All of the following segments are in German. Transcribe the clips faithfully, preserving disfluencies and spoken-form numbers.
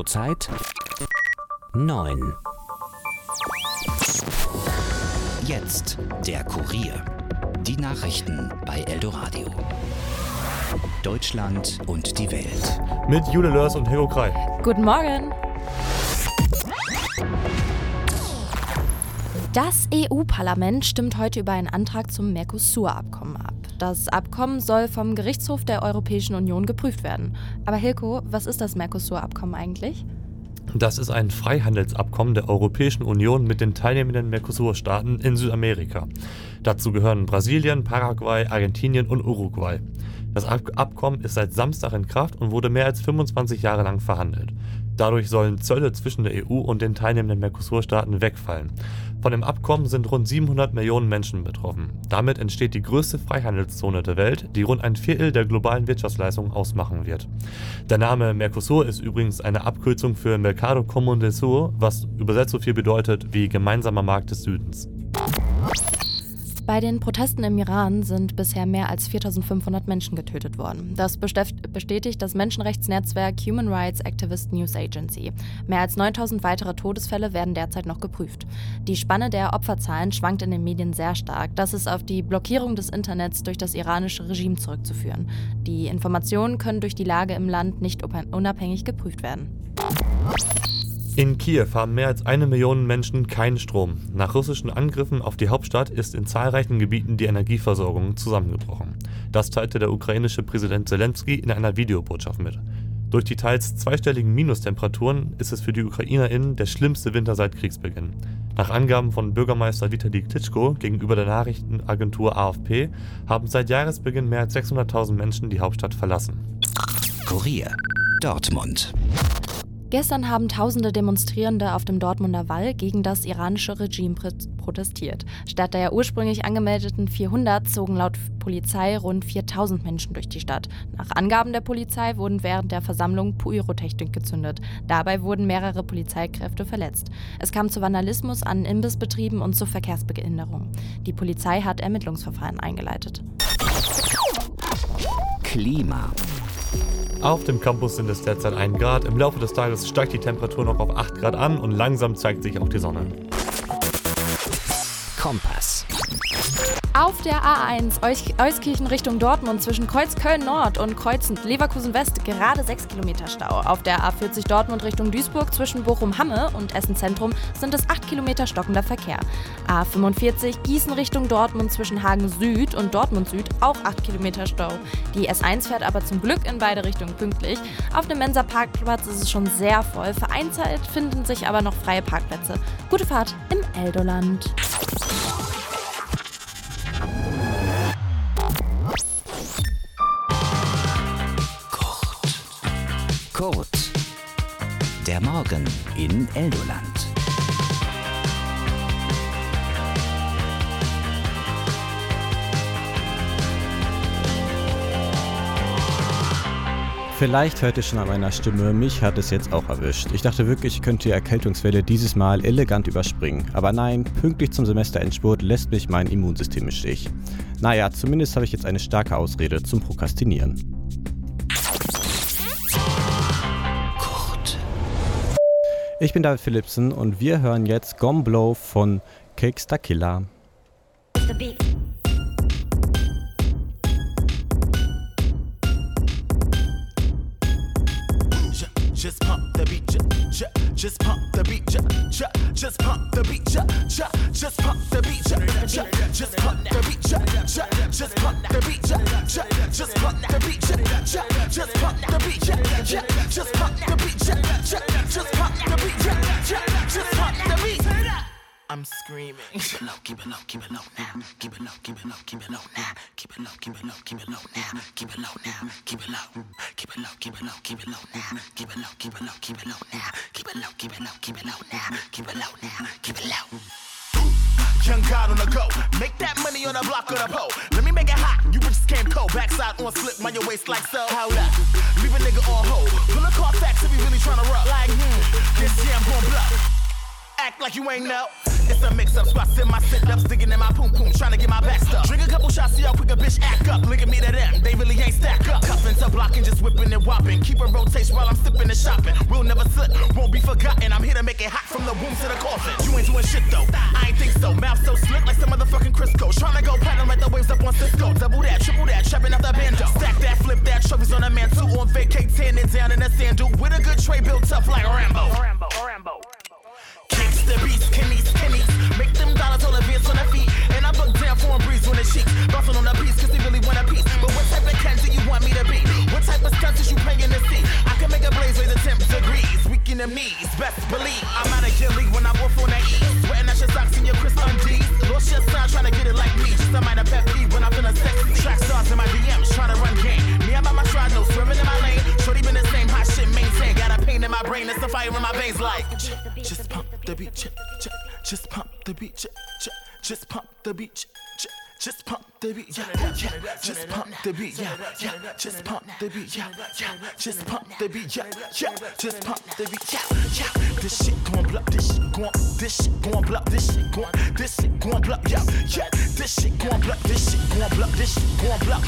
Uhrzeit neun. Jetzt der Kurier. Die Nachrichten bei Eldoradio. Deutschland und die Welt. Mit Jule Lörs und Helgo Krei. Guten Morgen. Das E U-Parlament stimmt heute über einen Antrag zum Mercosur-Abkommen ab. Das Abkommen soll vom Gerichtshof der Europäischen Union geprüft werden. Aber Hilko, was ist das Mercosur-Abkommen eigentlich? Das ist ein Freihandelsabkommen der Europäischen Union mit den teilnehmenden Mercosur-Staaten in Südamerika. Dazu gehören Brasilien, Paraguay, Argentinien und Uruguay. Das Abkommen ist seit Samstag in Kraft und wurde mehr als fünfundzwanzig Jahre lang verhandelt. Dadurch sollen Zölle zwischen der E U und den teilnehmenden Mercosur-Staaten wegfallen. Von dem Abkommen sind rund siebenhundert Millionen Menschen betroffen. Damit entsteht die größte Freihandelszone der Welt, die rund ein Viertel der globalen Wirtschaftsleistung ausmachen wird. Der Name Mercosur ist übrigens eine Abkürzung für Mercado Común del Sur, was übersetzt so viel bedeutet wie gemeinsamer Markt des Südens. Bei den Protesten im Iran sind bisher mehr als viertausendfünfhundert Menschen getötet worden. Das bestätigt das Menschenrechtsnetzwerk Human Rights Activist News Agency. Mehr als neuntausend weitere Todesfälle werden derzeit noch geprüft. Die Spanne der Opferzahlen schwankt in den Medien sehr stark. Das ist auf die Blockierung des Internets durch das iranische Regime zurückzuführen. Die Informationen können durch die Lage im Land nicht unabhängig geprüft werden. In Kiew haben mehr als eine Million Menschen keinen Strom. Nach russischen Angriffen auf die Hauptstadt ist in zahlreichen Gebieten die Energieversorgung zusammengebrochen. Das teilte der ukrainische Präsident Zelensky in einer Videobotschaft mit. Durch die teils zweistelligen Minustemperaturen ist es für die UkrainerInnen der schlimmste Winter seit Kriegsbeginn. Nach Angaben von Bürgermeister Vitali Klitschko gegenüber der Nachrichtenagentur A F P haben seit Jahresbeginn mehr als sechshunderttausend Menschen die Hauptstadt verlassen. Kurier Dortmund. Gestern haben tausende Demonstrierende auf dem Dortmunder Wall gegen das iranische Regime protestiert. Statt der ursprünglich angemeldeten vierhundert zogen laut Polizei rund viertausend Menschen durch die Stadt. Nach Angaben der Polizei wurden während der Versammlung Pyrotechnik gezündet. Dabei wurden mehrere Polizeikräfte verletzt. Es kam zu Vandalismus an Imbissbetrieben und zu Verkehrsbehinderung. Die Polizei hat Ermittlungsverfahren eingeleitet. Klima. Auf dem Campus sind es derzeit ein Grad. Im Laufe des Tages steigt die Temperatur noch auf acht Grad an und langsam zeigt sich auch die Sonne. Kompass. Auf der A eins Euskirchen Richtung Dortmund zwischen Kreuzköln Nord und Kreuz Leverkusen West gerade sechs Kilometer Stau. Auf der A vierzig Dortmund Richtung Duisburg zwischen Bochum-Hamme und Essen Zentrum sind es acht Kilometer stockender Verkehr. A fünfundvierzig Gießen Richtung Dortmund zwischen Hagen Süd und Dortmund Süd auch acht Kilometer Stau. Die S eins fährt aber zum Glück in beide Richtungen pünktlich. Auf dem Mensa-Parkplatz ist es schon sehr voll. Vereinzelt finden sich aber noch freie Parkplätze. Gute Fahrt im Eldoland. Kurt. Der Morgen in Eldoland. Vielleicht hört ihr schon an meiner Stimme, mich hat es jetzt auch erwischt. Ich dachte wirklich, ich könnte die Erkältungswelle dieses Mal elegant überspringen. Aber nein, pünktlich zum Semesterendspurt lässt mich mein Immunsystem im Stich. Naja, zumindest habe ich jetzt eine starke Ausrede zum Prokrastinieren. Ich bin David Philipsen und wir hören jetzt Gone Blow von Cakes Killer. Just pump the beat, just pump the beat, just pump the beat, just pump the beat, just pump the beat, just pump the beat, just pump the beat, just pump the beat, just pump the beat, just pump the beat, just pump the beat. I'm screaming. Keep it low, keep it low, keep it low now. Keep it low, keep it low, keep it low now. Keep it low, keep it low, keep it low now. Keep it low now, keep it low. Keep it low, keep it low, keep it low now. Keep it low, keep it low, keep it low now. Keep it low, keep it low, keep it low now. Keep it low now, keep it low. Young God on the go, make that money on the block of the pole. Let me make it hot, you bitches came cold. Backside on slip, mind your waist like so. Hold up, leave a nigga on hold. Pull a car facts if you really tryna rock. Like, hmm, this year I'm gon' bluff. Act like you ain't know. It's a mix-up, so I send my sit-ups, digging in my poom-poom, trying to get my back stuff. Drink a couple shots. y'all see how quick a bitch act up. Look at me to them, they really ain't stack up. Cuffing to blocking, just whipping and whopping. Keep a rotation while I'm sipping and shopping. We'll never slip, won't be forgotten. I'm here to make it hot from the womb to the coffin. You ain't doing shit though, I ain't think so. Mouth so slick like some motherfucking Crisco. Tryna go platinum like the waves up on Cisco. Double that, triple that, trapping out the bando. Stack that, flip that, trophies on a mantle. On vacate, tanning down in a sandal. With a good tray built up like Rambo. Rambo, Rambo. Kicks the beats, kennies, kennies. Make them dollars all advance on their feet. And I buck down for a breeze on the cheeks. Bouncing on the piece, cause they really want a piece. But what type of cat do you want me to be? What type of stunts is you playing to see? I can make a blaze raise the temp degrees. Weaken them knees, best believe. I'm out of your league when I walk on that E. Sweating at your socks and your crisp undies. Lost your sign trying to get it like me. Just a minor pet peeve when I'm feeling sexy. Track stars in my D Ms trying to run game. Me, I'm by my stride, no swerving in my lane. Shorty been the same, hot shit maintain. Got a pain in my brain, it's a fire in my veins like. Just pump the beat, ch- ch- just pump the beat, ch- ch- just pump the beat, ch- ch- just pump the beat, yeah, yeah, just pump the beat, yeah, yeah, just pump the beat, yeah, yeah, just pump the beat, yeah, yeah, just pump the beat, yeah, yeah. This shit gon' blow, this shit gon', this shit gon' blow, this shit gon', this shit gon' blow, yeah, yeah. This shit gon' blow, this shit gon' blow, this shit gon' blow,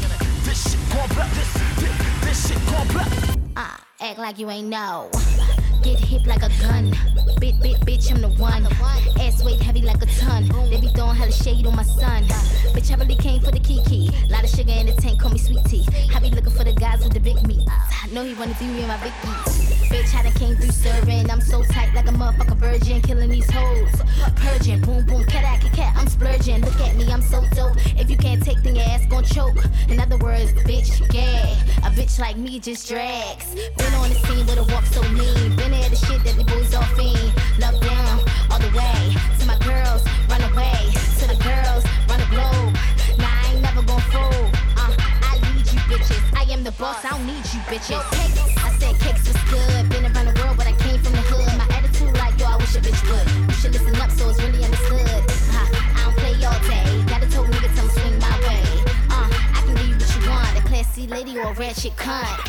this shit gon' blow, this, this, this shit gon' blow. Ah, act like you ain't know. Get hip like a gun. Bit, bit, bitch, I'm the one. Ass weight heavy like a ton. They be throwing hella shade on my son. Bitch, I really came for the kiki. Lot of sugar in the tank, call me sweet tea. I be looking for the guys with the big meat. I know he wanna see me in my big beats. Bitch, I done came through serving. I'm so tight like a motherfucker virgin. Killing these hoes. Purging, boom, boom, cat, cat, cat. I'm splurging. Look at me, I'm so dope. If you can't take, then your ass gon' choke. In other words, bitch, gag. A bitch like me just drags. Been on the scene with a walk so mean. Been at the shit that the boys all fiend. Love down all the way. To my girls, run away. To the girls, run the globe. Nah, I ain't never gon' fold. Uh, I lead you bitches. I am the boss, I don't need you bitches. Cakes, I said cakes was good. Been around the world, but I came from the hood. My attitude like, yo, I wish a bitch would. You should listen up so it's really understood. Uh, I don't play all day. Gotta told nigga tell me swing my way. Uh, I can give you what you want. A classy lady or a ratchet cunt.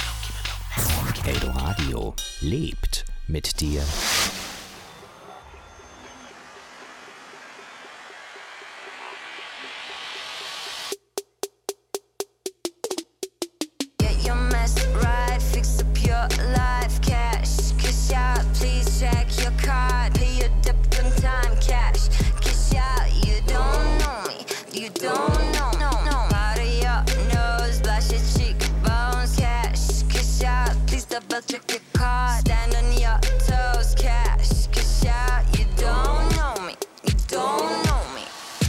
Eldoradio lebt mit dir. Get your mess right, fix up your life, cash. Cash out, please check your card. Pay your debt on time, cash. Cash out, you don't know me, you don't know, no, no. Powder your nose, blush your cheekbones, cash. Cash out, please double check your card. Stand on your toes, cash. Cash out, you don't know me, you don't know me.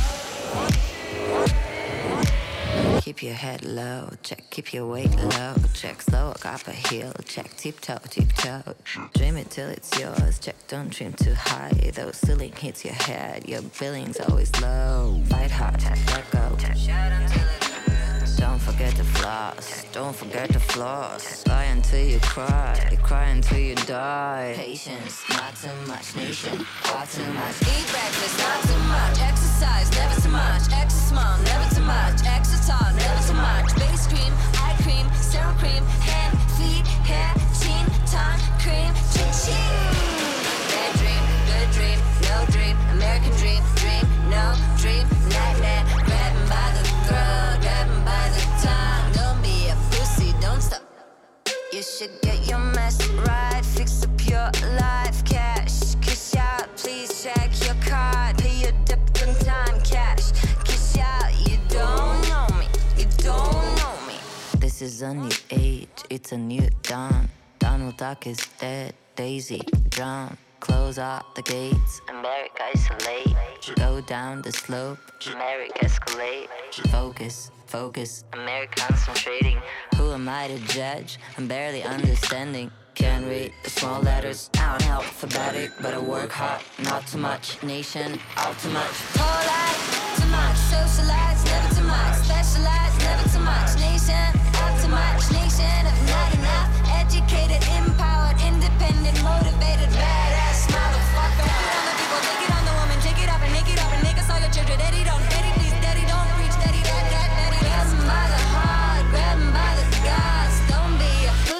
Keep your head low, check, keep your weight low. Check slow, up a heel, check tiptoe, tiptoe. Dream it till it's yours, check, don't dream too high. Though ceiling hits your head, your billing's always low. Fight hard, let go. Don't forget the floss, don't forget the floss. Lie until you cry, you cry until you die. Patience, not too much. Nation, far too much. Eat breakfast, not too much. Exercise, never too much. Exercise small, never too much. Exercise tall, never too much. Base cream, eye cream, serum cream, hand, feet, hair, chin, tongue, cream, chin chin. Bad dream, good dream, no dream. American dream, dream, no dream. Nightmare, grab him by the throat, grab him by the tongue. Don't be a pussy, don't stop. You should get your mess right, fix up your life, cash. Cash out, please check your card. Pay your debt on time, cash. Cash out, you don't know me, you don't know me. This is a new age, it's a new dawn. Donald Duck is dead, Daisy drown. Close out the gates, America isolate. Go down the slope, America escalate. Focus, focus, America concentrating. Who am I to judge? I'm barely understanding. Can't read the small letters, I'm alphabetic, but I work hard, not too much. Nation, out too much. Polite, too much. Socialize, never too much. Specialize, never too much. Nation, out too much. Nation of not enough. Educated, empowered, independent, motivated, badass motherfucker. Take it on the people, take it on the woman, take it up and make it up and make us all your children. Daddy don't, daddy please, daddy don't preach, daddy that, that, daddy. Grab him by the heart, grab him by the gods. Don't be a pussy, don't.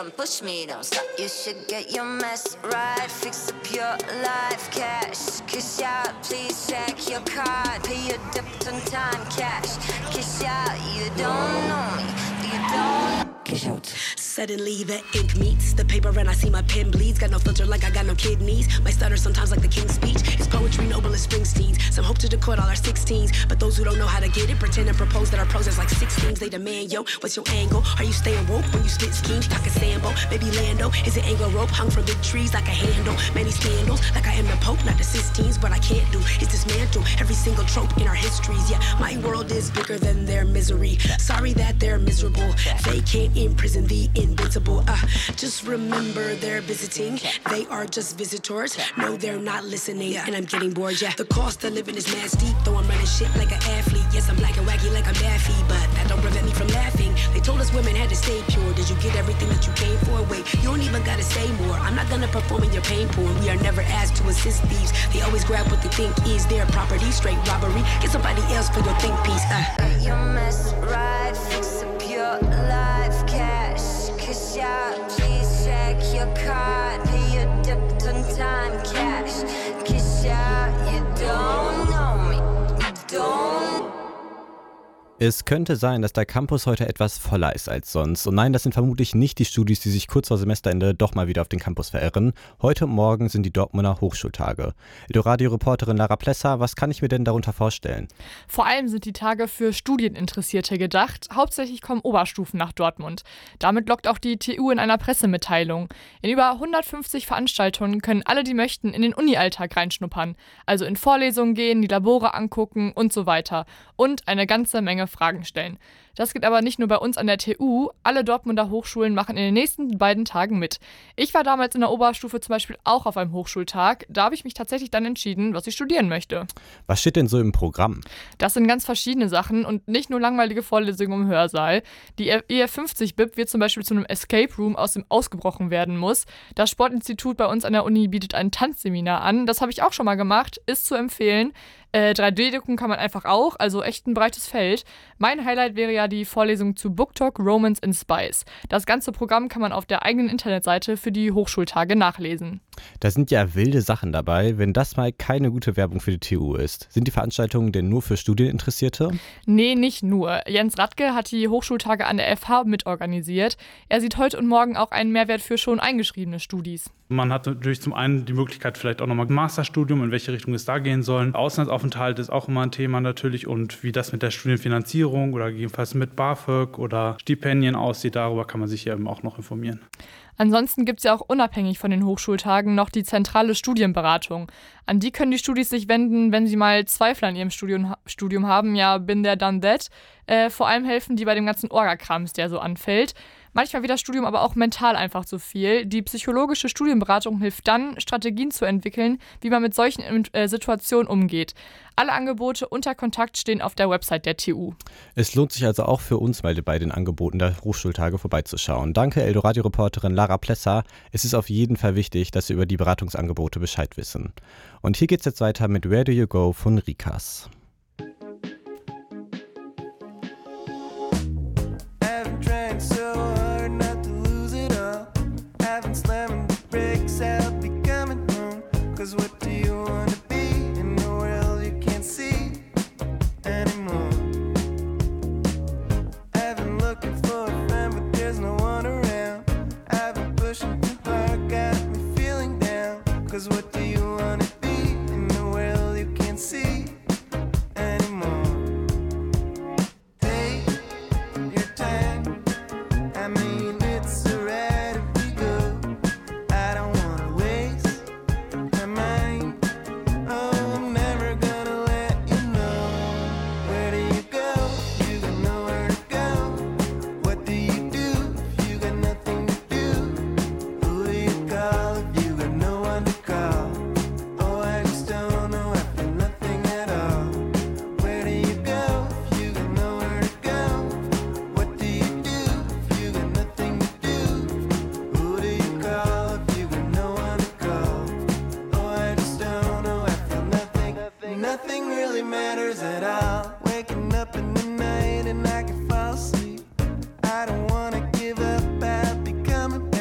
don't push me, don't stop. You should get your mess right, fix up your life, cash. Kiss out, please check your card, pay your debt on time, cash. Kiss out, you don't know me, you don't. Kiss out. Suddenly the ink meets the paper and I see my pen bleeds. Got no filter like I got no kidneys. My stutter sometimes like the King's Speech. It's poetry noble as Springsteen's. Some hope to decode all our sixteens, but those who don't know how to get it pretend and propose that our pros is like sixteens. They demand, yo, what's your angle? Are you staying woke when you spit schemes? Talk a Sambo, maybe Lando. Is it angle rope hung from big trees like a handle? Many scandals like I am the Pope, not the Sistines. What I can't do is dismantle every single trope in our histories. Yeah, my world is bigger than their misery. Sorry that they're miserable. They can't imprison the invincible. Uh, just remember they're visiting. They are just visitors. No, they're not listening. And I'm getting bored, yeah. The cost of living is mad steep. Though I'm running shit like an athlete. Yes, I'm black and wacky like I'm Daffy, but that don't prevent me from laughing. They told us women had to stay pure. Did you get everything that you came for? Wait, you don't even gotta say more. I'm not gonna perform in your pain porn. We are never asked to assist thieves. They always grab what they think is their property. Straight robbery. Get somebody else for your think piece. Uh. Get your mess right, fix up your life, cash. Kiss out, please check your card, pay your debt on time, cash. Kiss out, you don't know me, you don't. Es könnte sein, dass der Campus heute etwas voller ist als sonst. Und nein, das sind vermutlich nicht die Studis, die sich kurz vor Semesterende doch mal wieder auf den Campus verirren. Heute und morgen sind die Dortmunder Hochschultage. Edoradio-Reporterin Lara Plesser, was kann ich mir denn darunter vorstellen? Vor allem sind die Tage für Studieninteressierte gedacht. Hauptsächlich kommen Oberstufen nach Dortmund. Damit lockt auch die T U in einer Pressemitteilung. In über hundertfünfzig Veranstaltungen können alle, die möchten, in den Uni-Alltag reinschnuppern. Also in Vorlesungen gehen, die Labore angucken und so weiter. Und eine ganze Menge Fragen stellen. Das geht aber nicht nur bei uns an der T U. Alle Dortmunder Hochschulen machen in den nächsten beiden Tagen mit. Ich war damals in der Oberstufe zum Beispiel auch auf einem Hochschultag. Da habe ich mich tatsächlich dann entschieden, was ich studieren möchte. Was steht denn so im Programm? Das sind ganz verschiedene Sachen und nicht nur langweilige Vorlesungen im Hörsaal. Die E F fünfzig B I P wird zum Beispiel zu einem Escape Room, aus dem ausgebrochen werden muss. Das Sportinstitut bei uns an der Uni bietet ein Tanzseminar an. Das habe ich auch schon mal gemacht, ist zu empfehlen. Äh, drei D-Drucken kann man einfach auch, also echt ein breites Feld. Mein Highlight wäre ja die Vorlesung zu Book Talk, Romance and Spice. Das ganze Programm kann man auf der eigenen Internetseite für die Hochschultage nachlesen. Da sind ja wilde Sachen dabei, wenn das mal keine gute Werbung für die T U ist. Sind die Veranstaltungen denn nur für Studieninteressierte? Nee, nicht nur. Jens Radke hat die Hochschultage an der F H mitorganisiert. Er sieht heute und morgen auch einen Mehrwert für schon eingeschriebene Studis. Man hat natürlich zum einen die Möglichkeit, vielleicht auch nochmal ein Masterstudium, in welche Richtung es da gehen soll. Auslandsaufenthalt ist auch immer ein Thema natürlich und wie das mit der Studienfinanzierung oder gegebenenfalls mit BAföG oder Stipendien aussieht, darüber kann man sich eben auch noch informieren. Ansonsten gibt es ja auch unabhängig von den Hochschultagen noch die zentrale Studienberatung. An die können die Studis sich wenden, wenn sie mal Zweifel an ihrem Studium, Studium haben. Ja, bin there, done that. Äh, vor allem helfen die bei dem ganzen Orga-Krams, der so anfällt. Manchmal wird das Studium aber auch mental einfach zu viel. Die psychologische Studienberatung hilft dann, Strategien zu entwickeln, wie man mit solchen äh, Situationen umgeht. Alle Angebote und der Kontakt stehen auf der Website der T U. Es lohnt sich also auch für uns mal bei den Angeboten der Hochschultage vorbeizuschauen. Danke, Eldorado-Reporterin Lara Plesser. Es ist auf jeden Fall wichtig, dass Sie über die Beratungsangebote Bescheid wissen. Und hier geht's jetzt weiter mit Where Do You Go von Rikas. Cause what do you wanna be in a world you can't see anymore? I've been looking for a friend but there's no one around. I've been pushing too hard, got me feeling down. Cause what do you wanna be in a world you can't see anymore? Take your time, I mean it's alright if we go. I don't wanna waste mind. Oh, I'm never gonna let you know. Where do you go? You got nowhere to go. What do you do if you got nothing to do? Who do you call if you got no one to call? Oh, I just don't know. I feel nothing at all. Where do you go if you got nowhere to go? What do you do if you got nothing to do? Who do you call if you got no one to call? I just don't know, I feel nothing, nothing, nothing really matters at all. Waking up in the night and I can fall asleep. I don't wanna give up, I'll be coming back.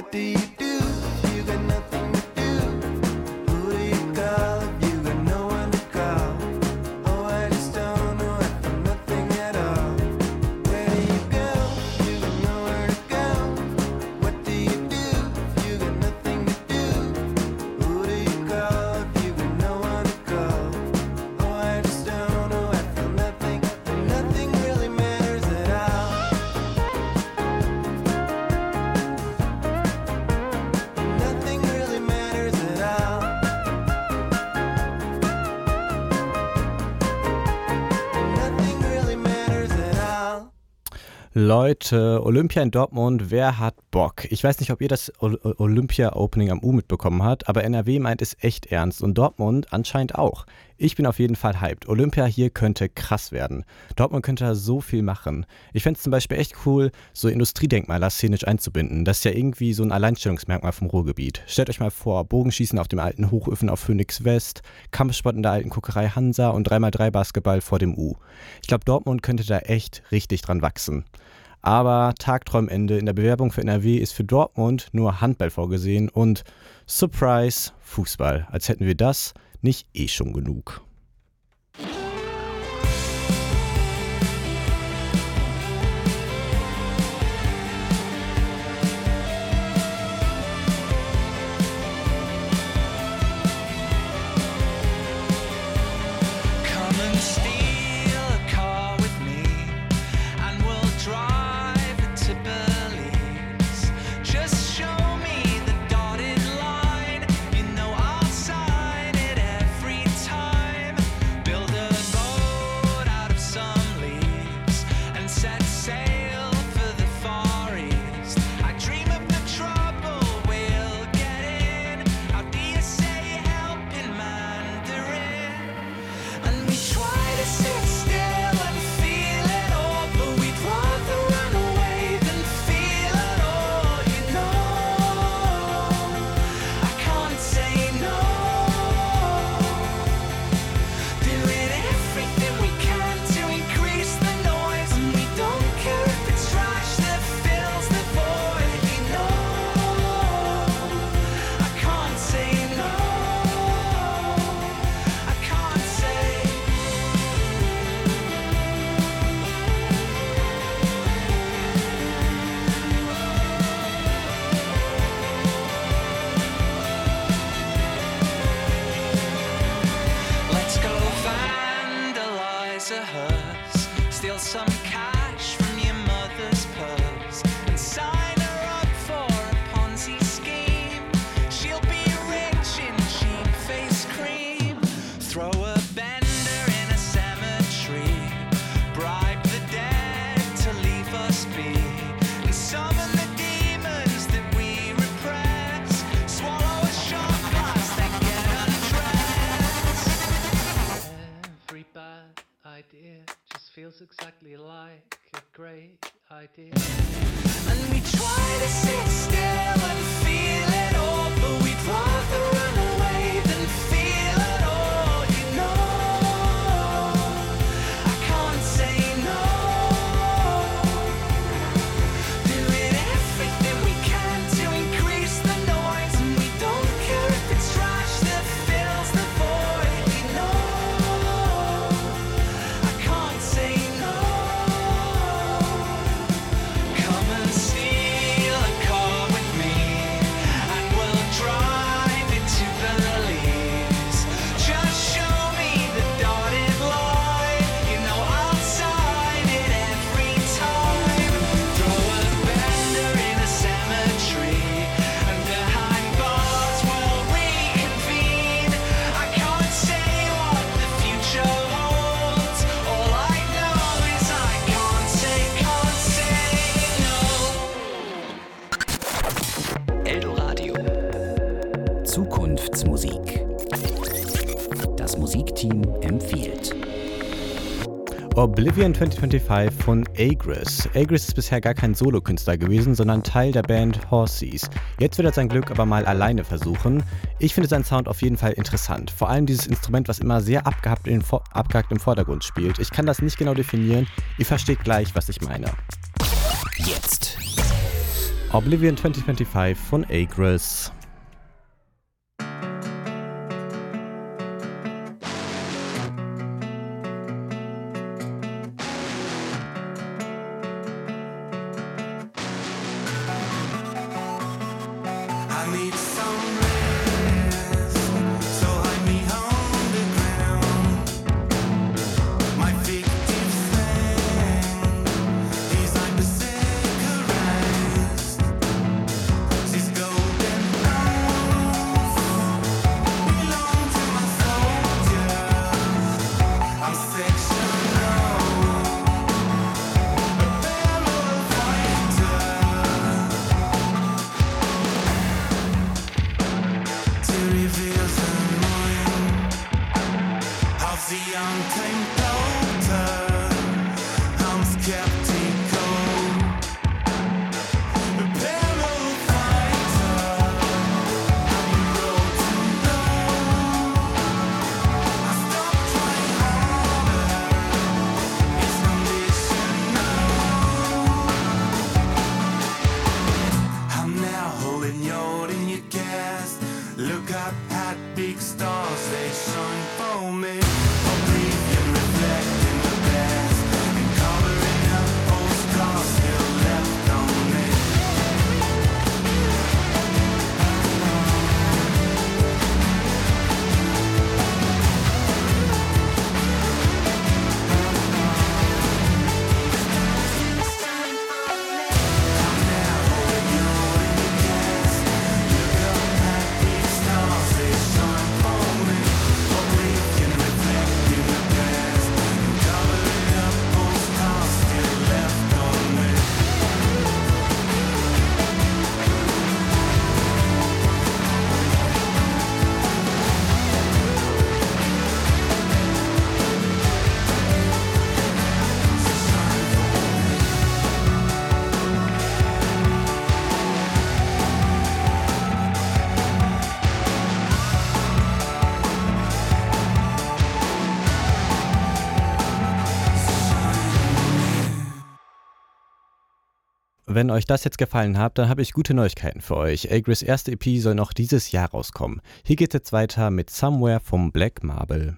What do you do if you got nothing to do? Who do you call if you got no one to call? Oh, I just don't know it from nothing at all. Where do you go if you got nowhere to go? What do you do if you got nothing to do? Who do you call if you got no one to call? Oh, I just don't know it from nothing, and nothing really matters at all. Nothing really matters at all. Nothing really matters at all. Leute, Olympia in Dortmund, wer hat Bock? Ich weiß nicht, ob ihr das O- O- Olympia-Opening am U mitbekommen habt, aber N R W meint es echt ernst und Dortmund anscheinend auch. Ich bin auf jeden Fall hyped. Olympia hier könnte krass werden. Dortmund könnte da so viel machen. Ich fände es zum Beispiel echt cool, so Industriedenkmaler szenisch einzubinden. Das ist ja irgendwie so ein Alleinstellungsmerkmal vom Ruhrgebiet. Stellt euch mal vor, Bogenschießen auf dem alten Hochöfen auf Phoenix West, Kampfsport in der alten Kokerei Hansa und drei mal drei Basketball vor dem U. Ich glaube, Dortmund könnte da echt richtig dran wachsen. Aber Tagträumende in der Bewerbung für N R W ist für Dortmund nur Handball vorgesehen und Surprise, Fußball. Als hätten wir das nicht eh schon genug. Come and steal a car with me, and we'll drive it to Belize. Just show me the dotted line, you know I'll sign it every time. Build a boat out of some leaves and set sail for the Far East. I dream of the trouble we'll get in. How do you say help in Mandarin? And we try to sit still and feel it all, but we'd rather run away than feel it all, you know. I can't say no. Doing everything we can to increase the noise, and we don't care if it's trash that fills the void, you know. I can't say no. I can't say. Let's go vandalize a hearse, steal some cash from your mother's purse, and sign her up for a Ponzi scheme. She'll be rich in cheap face cream. Throw a bender in a cemetery, bribe the dead to leave us be, and summon the demons that we repress. Swallow a shot glass, then get undressed. Every bad idea just feels exactly like a great idea. And we try to sit still and feel it all, but we'd rather run away than feel it all, you know. I can't say no. Doing everything we can to increase the noise, and we don't care if it's trash that fills the void, you know. I can't say no. Come and steal a car with me, and we'll drive it to Belize. Just show me the dotted line, you know I'll sign it every time. Throw a bender in a cemetery, and behind bars we'll reconvene. I can't say what the future holds. All I know is I can't say, can't say no. Eldoradio. Zukunftsmusik. Das Musikteam empfiehlt. Oblivion zwanzig fünfundzwanzig von Agris. Agris ist bisher gar kein Solokünstler gewesen, sondern Teil der Band Horses. Jetzt wird er sein Glück aber mal alleine versuchen. Ich finde seinen Sound auf jeden Fall interessant. Vor allem dieses Instrument, was immer sehr abgehackt, in, abgehackt im Vordergrund spielt. Ich kann das nicht genau definieren. Ihr versteht gleich, was ich meine. Jetzt Oblivion zwanzig fünfundzwanzig von Agris. Wenn euch das jetzt gefallen hat, dann habe ich gute Neuigkeiten für euch. Agris erste E P soll noch dieses Jahr rauskommen. Hier geht es jetzt weiter mit Somewhere vom Black Marble.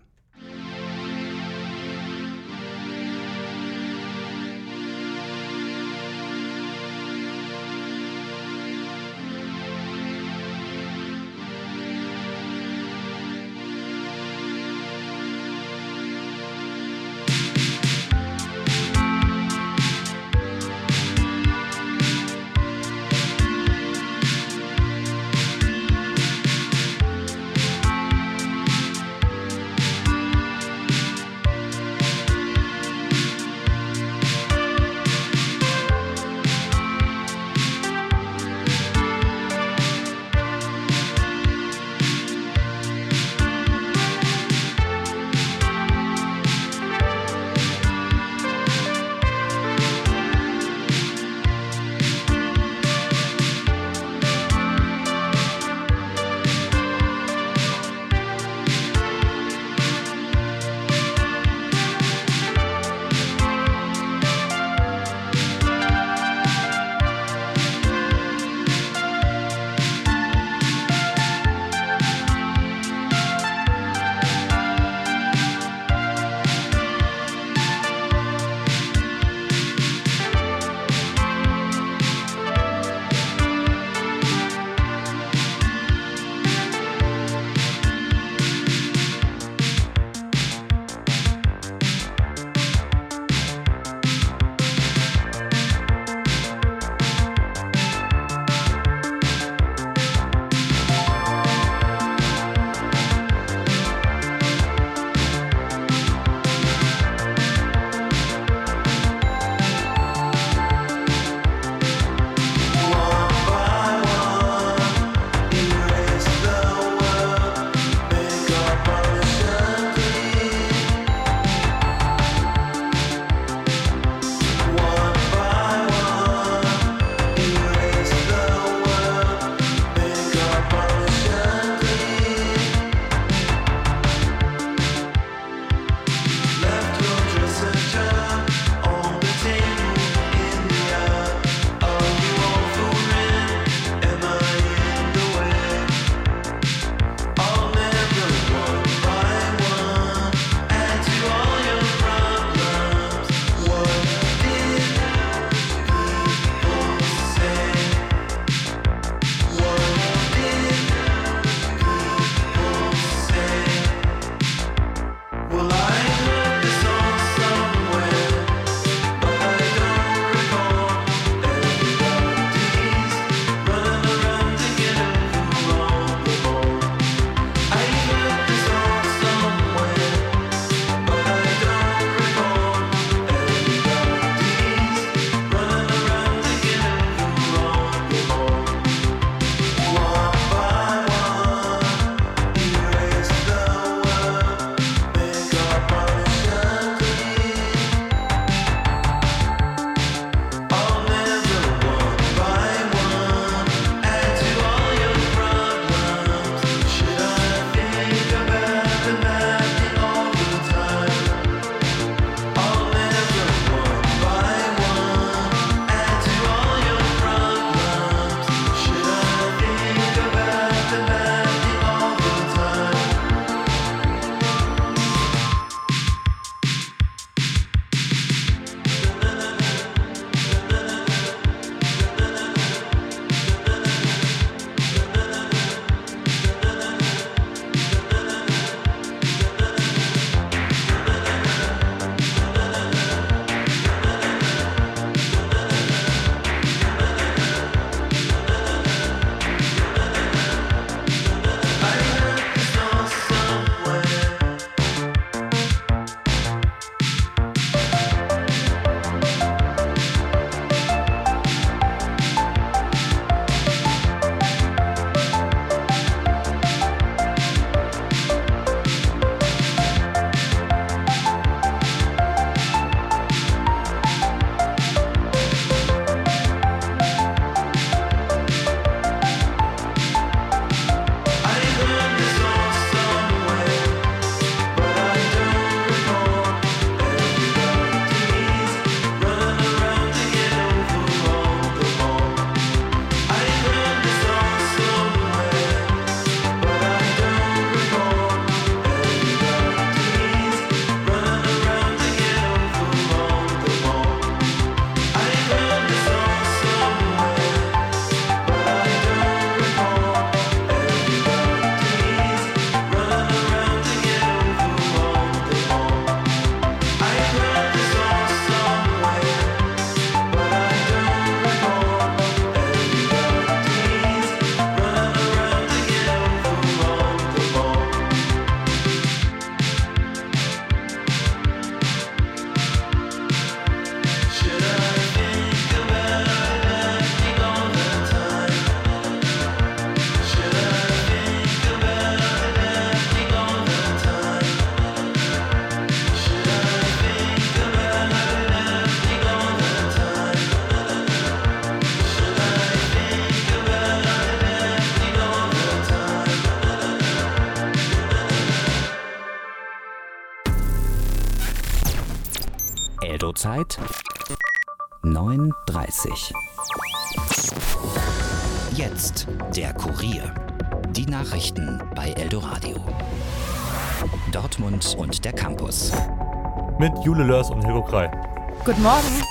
Uhrzeit neun Uhr dreißig. Jetzt der Kurier. Die Nachrichten bei Eldoradio. Dortmund und der Campus. Mit Jule Lörs und Hugo Krei. Guten Morgen.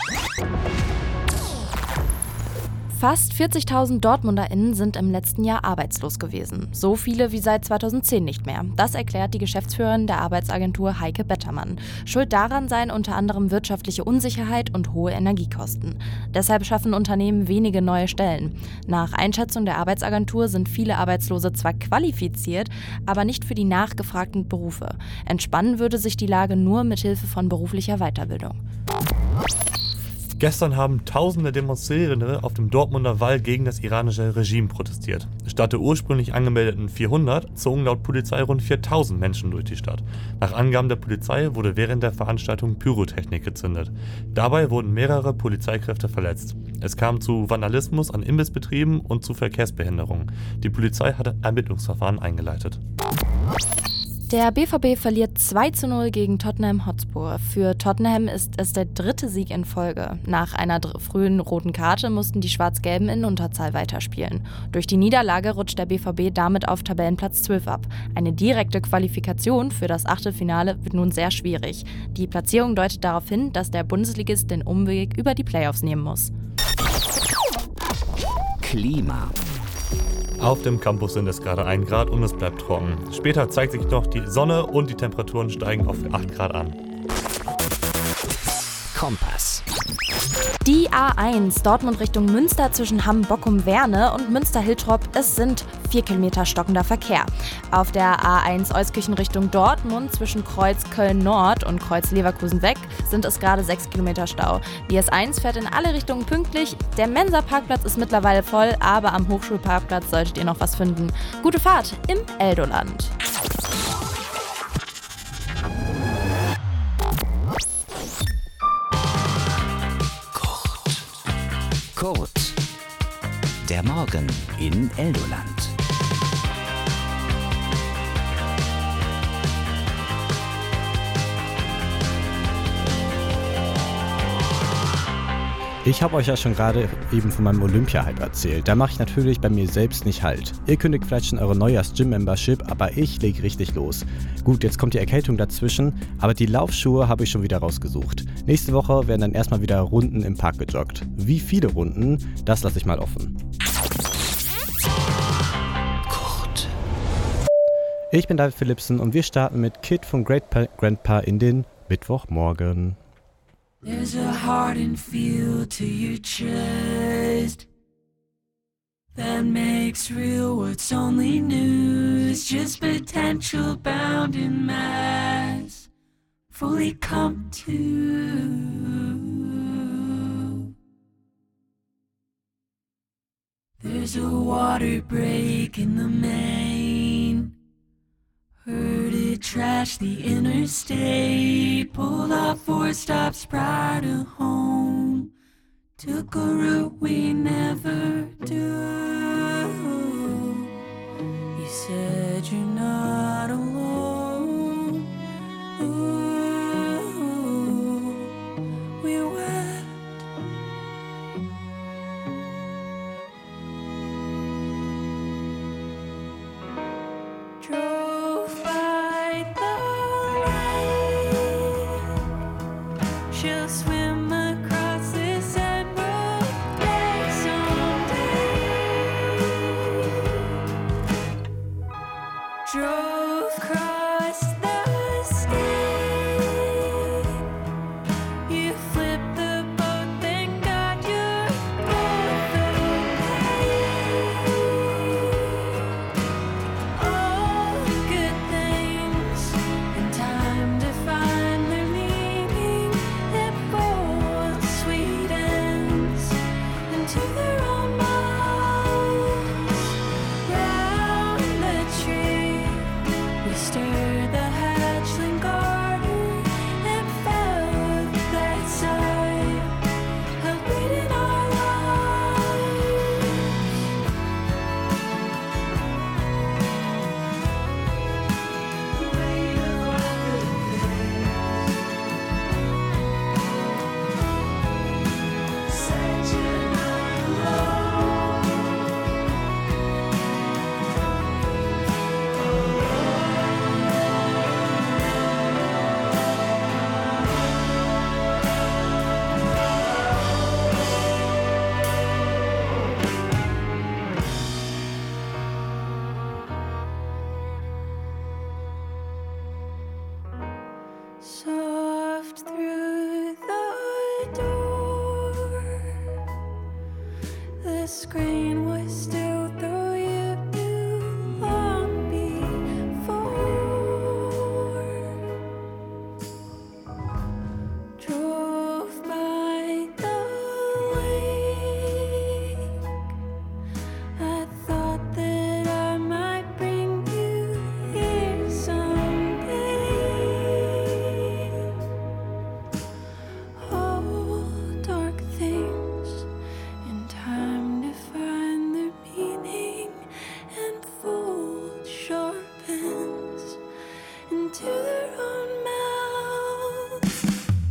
Fast vierzigtausend DortmunderInnen sind im letzten Jahr arbeitslos gewesen. So viele wie seit zweitausendzehn nicht mehr. Das erklärt die Geschäftsführerin der Arbeitsagentur Heike Bettermann. Schuld daran seien unter anderem wirtschaftliche Unsicherheit und hohe Energiekosten. Deshalb schaffen Unternehmen wenige neue Stellen. Nach Einschätzung der Arbeitsagentur sind viele Arbeitslose zwar qualifiziert, aber nicht für die nachgefragten Berufe. Entspannen würde sich die Lage nur mit Hilfe von beruflicher Weiterbildung. Gestern haben tausende Demonstrierende auf dem Dortmunder Wall gegen das iranische Regime protestiert. Statt der ursprünglich angemeldeten vierhundert zogen laut Polizei rund viertausend Menschen durch die Stadt. Nach Angaben der Polizei wurde während der Veranstaltung Pyrotechnik gezündet. Dabei wurden mehrere Polizeikräfte verletzt. Es kam zu Vandalismus an Imbissbetrieben und zu Verkehrsbehinderungen. Die Polizei hatte Ermittlungsverfahren eingeleitet. Der B V B verliert zwei zu null gegen Tottenham Hotspur. Für Tottenham ist es der dritte Sieg in Folge. Nach einer dr- frühen roten Karte mussten die Schwarz-Gelben in Unterzahl weiterspielen. Durch die Niederlage rutscht der B V B damit auf Tabellenplatz zwölf ab. Eine direkte Qualifikation für das Achtelfinale wird nun sehr schwierig. Die Platzierung deutet darauf hin, dass der Bundesligist den Umweg über die Playoffs nehmen muss. Klima. Auf dem Campus sind es gerade ein Grad und es bleibt trocken. Später zeigt sich noch die Sonne und die Temperaturen steigen auf acht Grad an. Kompass. Die A eins Dortmund Richtung Münster zwischen Hamm-Bockum-Werne und Münster-Hiltrop. Es sind vier Kilometer stockender Verkehr. Auf der A eins Euskirchen Richtung Dortmund zwischen Kreuz Köln-Nord und Kreuz Leverkusen-Weg sind es gerade sechs Kilometer Stau. Die S eins fährt in alle Richtungen pünktlich. Der Mensa-Parkplatz ist mittlerweile voll, aber am Hochschulparkplatz solltet ihr noch was finden. Gute Fahrt im Eldoland. Kurt. Der Morgen in Eldoland. Ich habe euch ja schon gerade eben von meinem Olympia-Hype erzählt. Da mache ich natürlich bei mir selbst nicht Halt. Ihr kündigt vielleicht schon eure Neujahrs-Gym-Membership, aber ich leg richtig los. Gut, jetzt kommt die Erkältung dazwischen, aber die Laufschuhe habe ich schon wieder rausgesucht. Nächste Woche werden dann erstmal wieder Runden im Park gejoggt. Wie viele Runden, das lasse ich mal offen. Kurt. Ich bin David Philipsen und wir starten mit Kid von Great pa- Grandpa in den Mittwochmorgen. There's a hardened feel to your chest that makes real what's only news, just potential bound in mass, fully come to. There's a water break in the main. Heard it trash the interstate, pulled off four stops prior to home, took a route we never do. You said you're not alone. Ooh, we wept. Drove by the lake. She'll swim across this emerald lake someday. Drove across the state. screen was still though you knew long before. Drove by the lake. I thought that I might bring you here someday. All dark things in time define their meaning, and fold sharpens into their own mouths.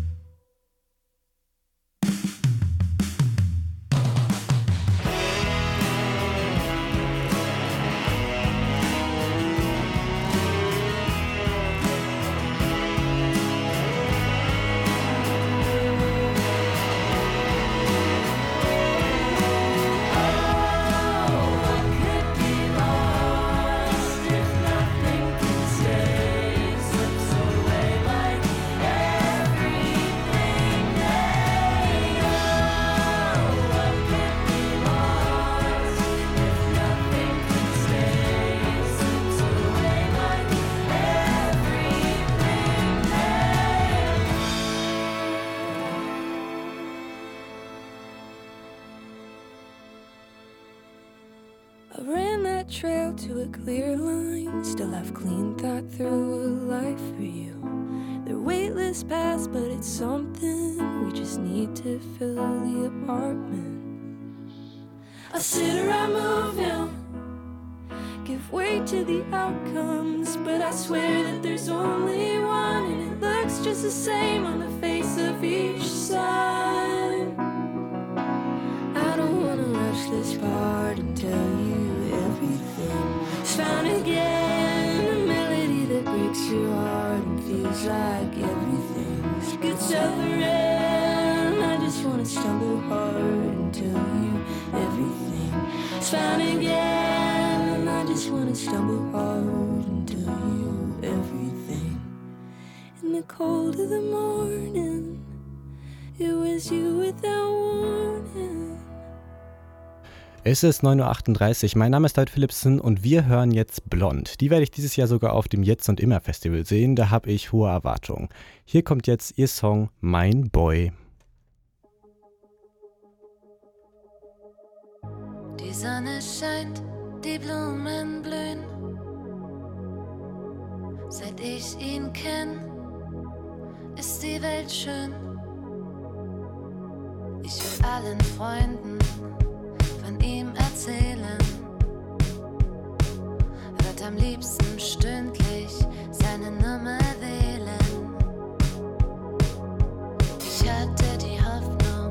I ran that trail to a clear line. Still have clean thought through a life for you. They're weightless paths, but it's something. We just need to fill the apartment. I sit around, move now, give way to the outcomes, but I swear that there's only one, and it looks just the same on the face of each side. I don't wanna rush this part and tell you everything. It's found again, a melody that breaks your heart and feels like everything's good suffering. I just wanna stumble hard and tell you everything. It's found again, and I just wanna stumble hard and tell you everything. In the cold of the morning, it was you without warning. Es ist neun Uhr achtunddreißig, mein Name ist David Philipsen und wir hören jetzt Blond. Die werde ich dieses Jahr sogar auf dem Jetzt und Immer Festival sehen, da habe ich hohe Erwartungen. Hier kommt jetzt ihr Song Mein Boy. Die Sonne scheint, die Blumen blühen. Seit ich ihn kenn, ist die Welt schön. Ich will allen Freunden von ihm erzählen. Wird am liebsten stündlich seine Nummer wählen. Ich hatte die Hoffnung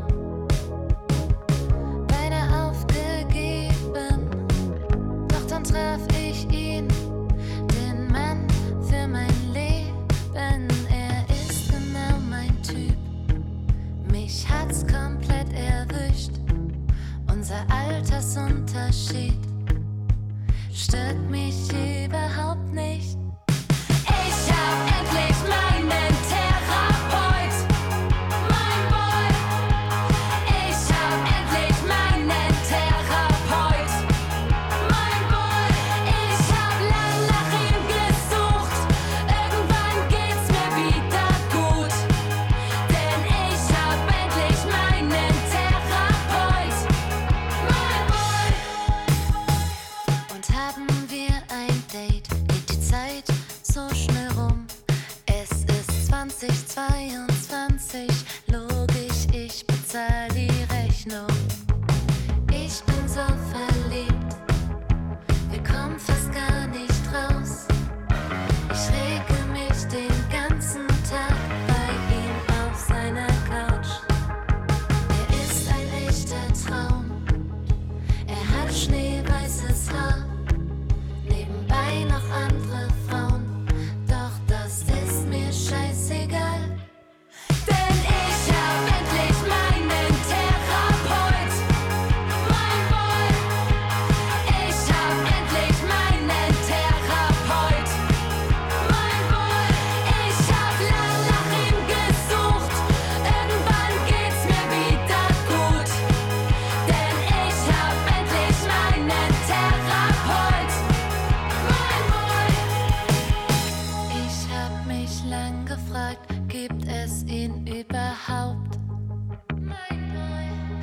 beinahe aufgegeben, doch dann traf ich ihn, den Mann für mein Leben. Er ist genau mein Typ, mich hat's komplett erwischt. Unser Altersunterschied stört mich überhaupt nicht. Ich hab endlich meinen Therapeut, mein Boy. Ich hab endlich meinen Therapeut, mein Boy. Ich hab lang nach ihm gesucht, irgendwann geht's mir wieder gut. Denn ich hab endlich meinen Therapeut, mein Boy. Und haben wir ein Date, geht die Zeit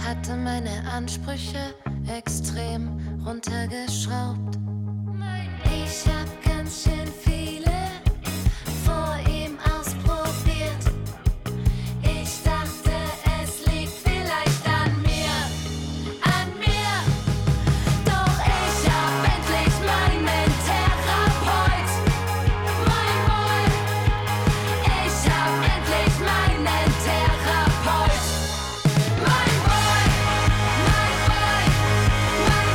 hatte meine Ansprüche extrem runtergeschraubt. Ich hab ganz schön viele vor ihm ausprobiert. Ich dachte, es liegt vielleicht an mir, an mir. Doch ich hab endlich meinen Therapeut, mein Boy. Ich hab endlich meinen Therapeut, mein Boy, mein Boy, mein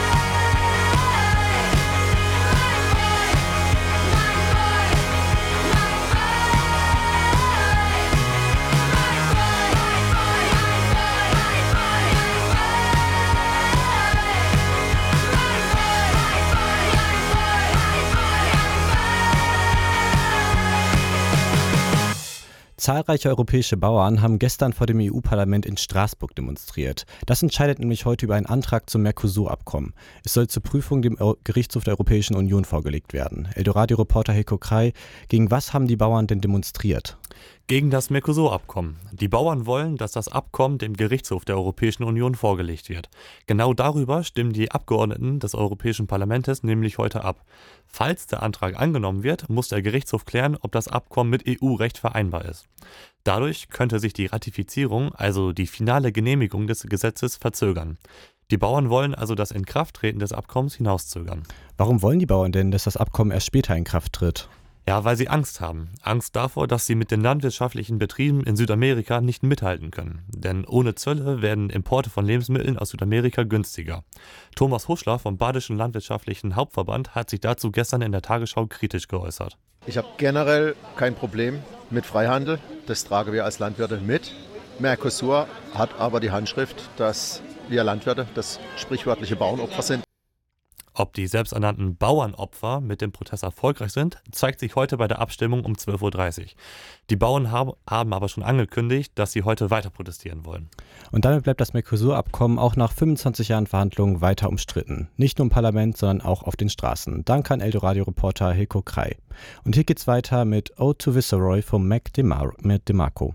Zahlreiche europäische Bauern haben gestern vor dem E U-Parlament in Straßburg demonstriert. Das entscheidet nämlich heute über einen Antrag zum Mercosur-Abkommen. Es soll zur Prüfung dem Gerichtshof der Europäischen Union vorgelegt werden. Eldoradio-Reporter Hilko Krei, gegen was haben die Bauern denn demonstriert? Gegen das Mercosur-Abkommen. Die Bauern wollen, dass das Abkommen dem Gerichtshof der Europäischen Union vorgelegt wird. Genau darüber stimmen die Abgeordneten des Europäischen Parlaments nämlich heute ab. Falls der Antrag angenommen wird, muss der Gerichtshof klären, ob das Abkommen mit E U-Recht vereinbar ist. Dadurch könnte sich die Ratifizierung, also die finale Genehmigung des Gesetzes, verzögern. Die Bauern wollen also das Inkrafttreten des Abkommens hinauszögern. Warum wollen die Bauern denn, dass das Abkommen erst später in Kraft tritt? Ja, weil sie Angst haben. Angst davor, dass sie mit den landwirtschaftlichen Betrieben in Südamerika nicht mithalten können. Denn ohne Zölle werden Importe von Lebensmitteln aus Südamerika günstiger. Thomas Huschler vom Badischen Landwirtschaftlichen Hauptverband hat sich dazu gestern in der Tagesschau kritisch geäußert. Ich habe generell kein Problem mit Freihandel. Das tragen wir als Landwirte mit. Mercosur hat aber die Handschrift, dass wir Landwirte das sprichwörtliche Bauernopfer sind. Ob die selbsternannten Bauernopfer mit dem Protest erfolgreich sind, zeigt sich heute bei der Abstimmung um zwölf Uhr dreißig. Die Bauern haben, haben aber schon angekündigt, dass sie heute weiter protestieren wollen. Und damit bleibt das Mercosur-Abkommen auch nach fünfundzwanzig Jahren Verhandlungen weiter umstritten. Nicht nur im Parlament, sondern auch auf den Straßen. Danke an Eldoradio-Reporter Hilko Krei. Und hier geht's weiter mit Ode to Viceroy von Mac DeMar- mit DeMarco.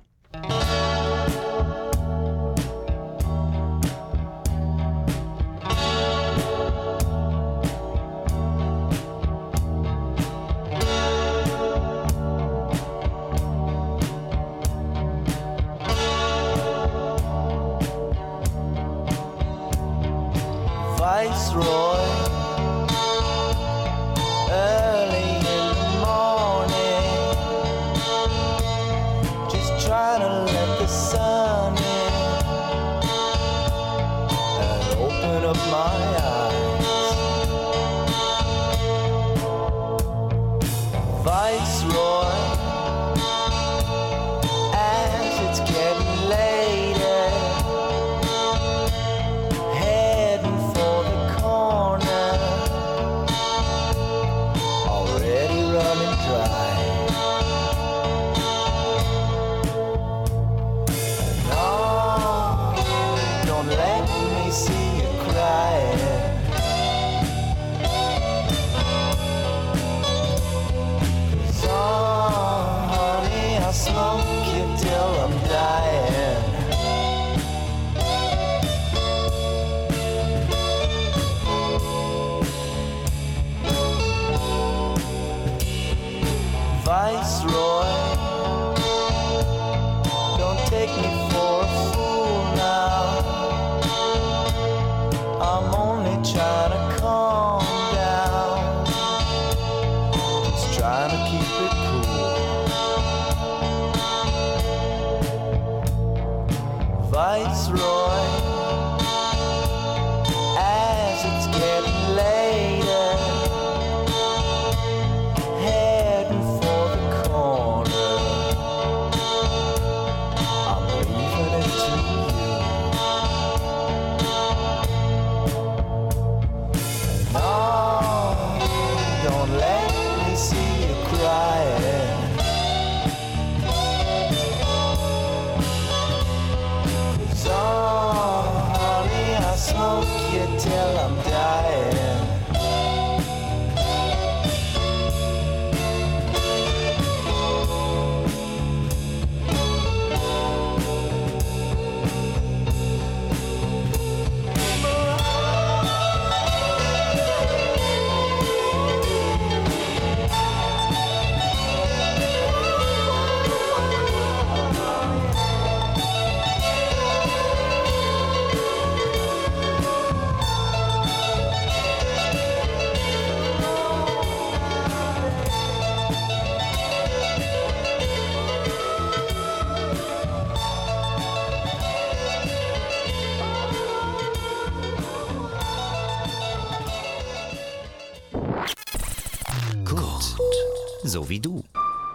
Viceroy, early in the morning, just trying to let the sun in and open up my eyes. Viceroy, as it's getting later, Viceroy, don't take me for a fool now. I'm only trying to calm down, just trying to keep it cool. Viceroy, as it's getting later, heading for the corner, I'm leaving it to you. No, don't let me see you crying. 'Cause oh, honey, I smoke you till I'm dying. so wie du.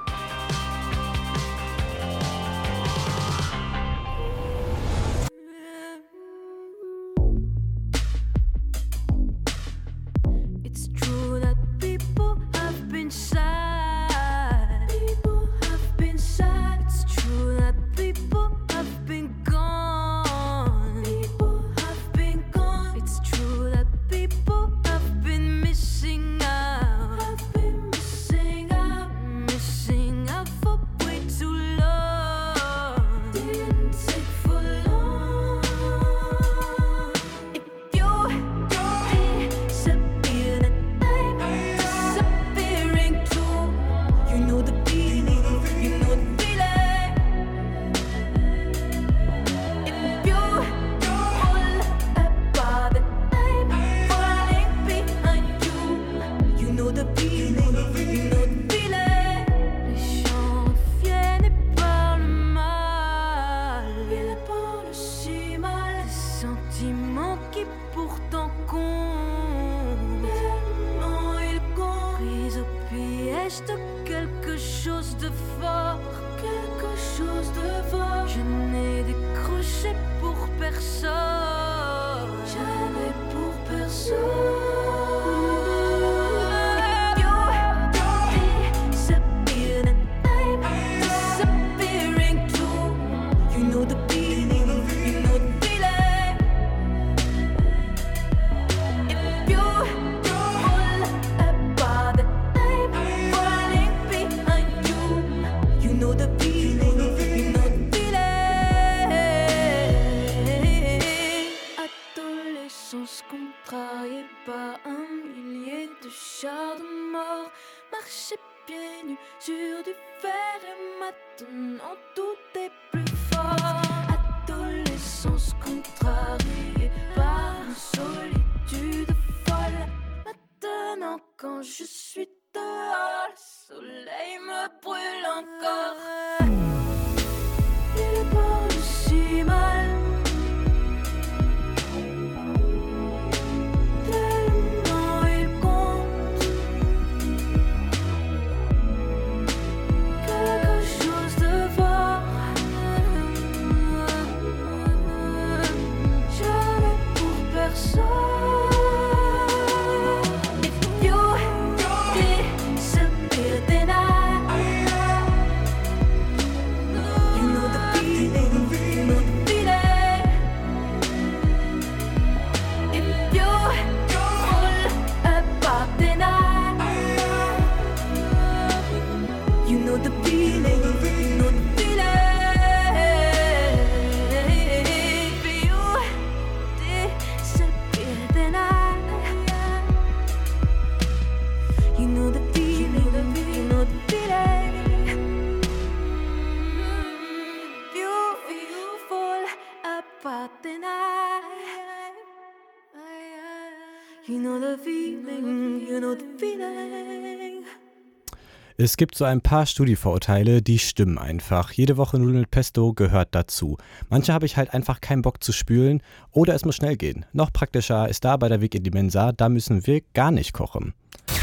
Es gibt so ein paar StudiVorurteile, die stimmen einfach. Jede Woche Nudeln mit Pesto gehört dazu. Manche habe ich halt einfach keinen Bock zu spülen oder es muss schnell gehen. Noch praktischer ist da bei der Weg in die Mensa, da müssen wir gar nicht kochen.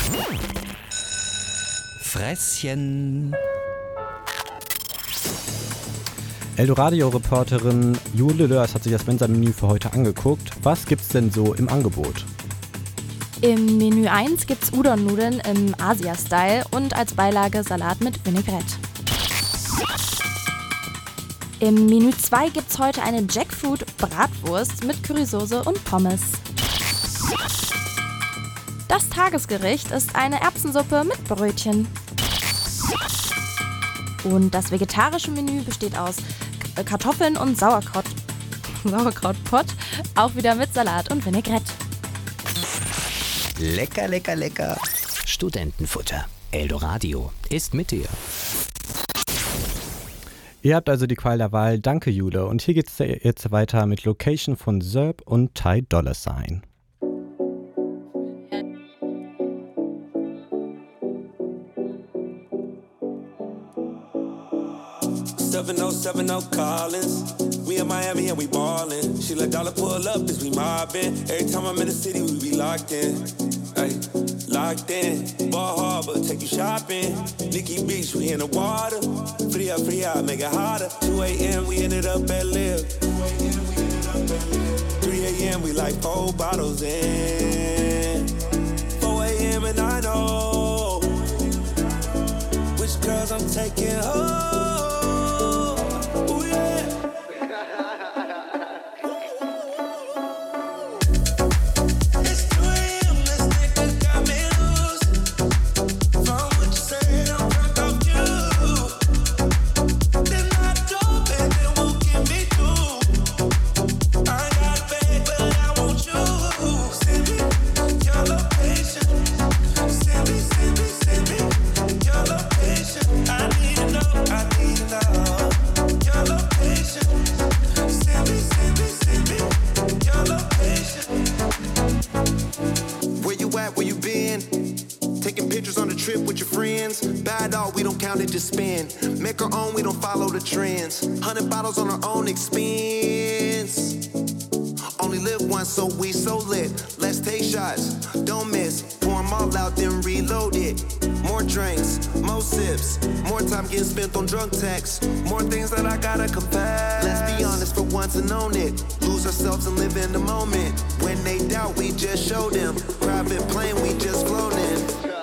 Fresschen. Eldoradio-Reporterin Jule Lörs hat sich das Mensa-Menü für heute angeguckt. Was gibt's denn so im Angebot? Im Menü eins gibt's Udon-Nudeln im Asia-Style und als Beilage Salat mit Vinaigrette. Im Menü zwei gibt's heute eine Jackfruit-Bratwurst mit Currysoße und Pommes. Das Tagesgericht ist eine Erbsensuppe mit Brötchen. Und das vegetarische Menü besteht aus K- Kartoffeln und Sauerkraut, Sauerkrautpott, auch wieder mit Salat und Vinaigrette. Lecker, lecker, lecker. Studentenfutter. Eldoradio ist mit dir. Ihr habt also die Qual der Wahl. Danke, Jule. Und hier geht's jetzt weiter mit Location von Zerb und Ty Dolla Sign. seven oh seven oh Collins. We in Miami and we ballin'. She let dollar pull up as we mobbin'. Every time I'm in the city, we be locked in. Ay, locked in, Bar Harbor, take you shopping. Nikki Beach, we in the water. Free up, free out, make it harder. two a.m. we ended up at Live. three a.m. we like four bottles in. four a.m. and I know which girls I'm taking home. Ooh, yeah. Just spend, make our own, we don't follow the trends. Hundred bottles on our own expense. Only live once, so we so lit. Let's take shots, don't miss. Pour them all out, then reload it. More drinks, more sips. More time getting spent on drunk texts. More things that I gotta confess. Let's be honest for once and own it. Lose ourselves and live in the moment. When they doubt, we just show them. Private plane, we just float in.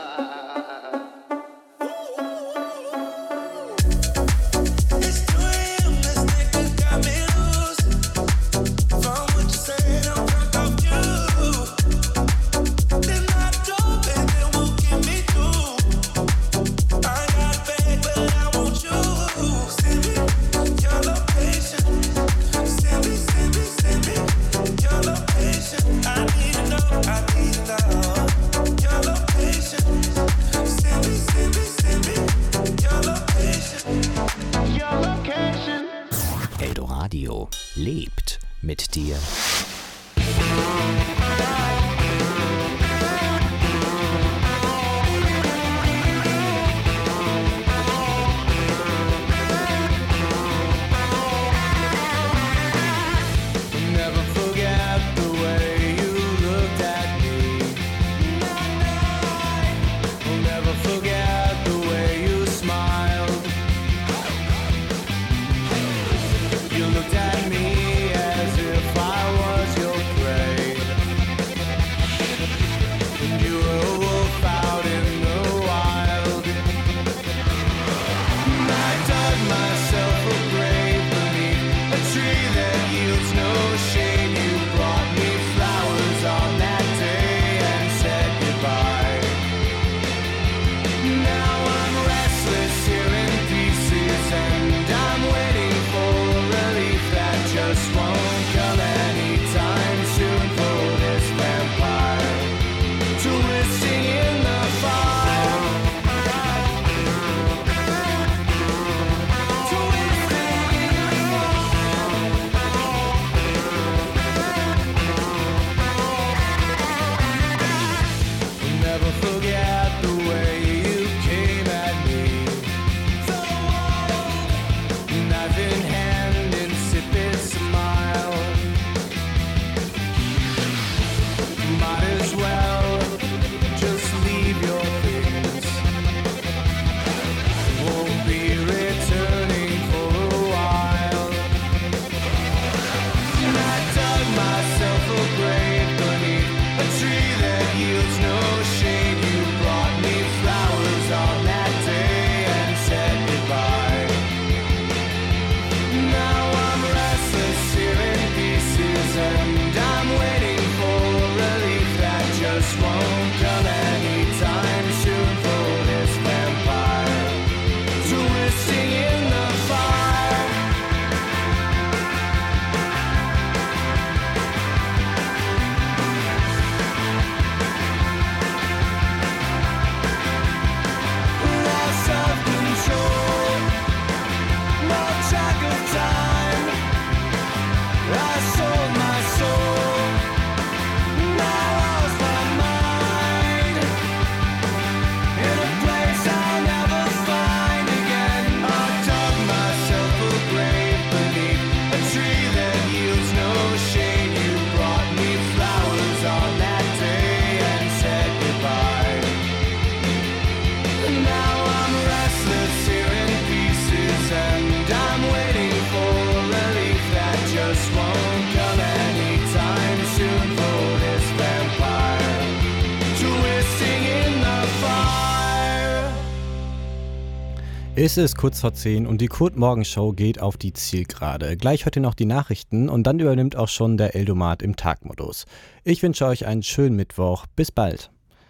Radio lebt mit dir. won't come anytime soon for this vampire. Twisting in the fire. Es ist kurz vor zehn und die Kurt-Morgen-Show geht auf die Zielgerade. Gleich hört ihr noch die Nachrichten und dann übernimmt auch schon der Eldomat im Tagmodus. Ich wünsche euch einen schönen Mittwoch. Bis bald.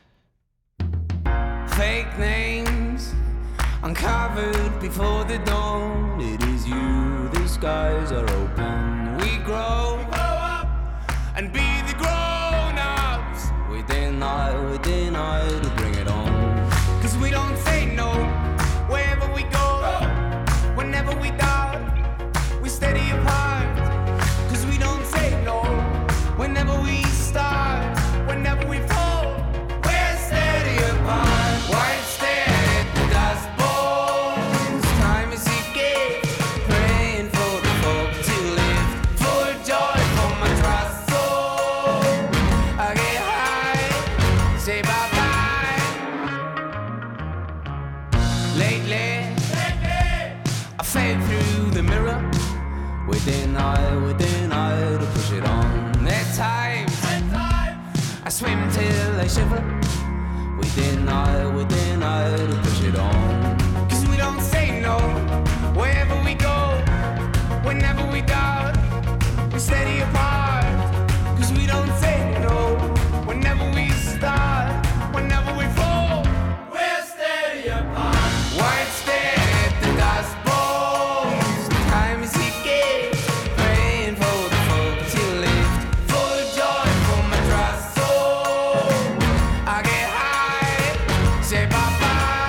Fake names uncovered before the dawn. It is you, the skies are open. We grow, we grow up and be the grown-ups. Within I, within I, to bring it on. Cause we don't say no, wherever we go. Whenever we doubt, we steady apart. Cause we don't say no, whenever we start. Whenever we fall, we're steady apart. White stare at the dust bones. Time is a gift, praying for the folk to live. Full joy for my trust soul. I get high, say bye bye. Lately, I fade through the mirror. Within I, within I, to push it on. There times I swim till I shiver. Within I, within I, to push it on. Cause we don't say no, wherever we go. Whenever we doubt, we're steady apart. Cause we don't say no, whenever we start. Whenever we fall, we're steady apart. White stare at the dust bones. Time is a gift, praying for the folk to lift. Full joy for my trust soul. I get high, say bye bye.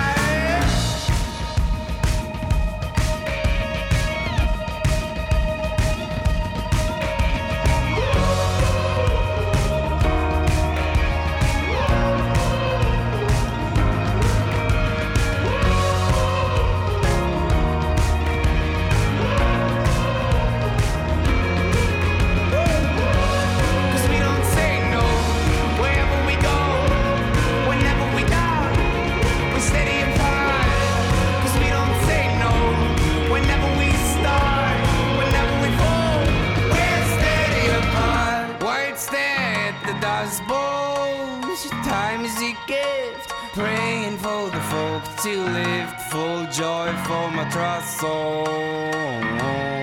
Cause we don't say no, wherever we go. Whenever we doubt, we're steady apart. Cause we don't say no, whenever we start. Whenever we fall, we're steady apart. White stare at the dust bowls. Time is a gift, praying for the folk to lift. Full joy for my trust soul.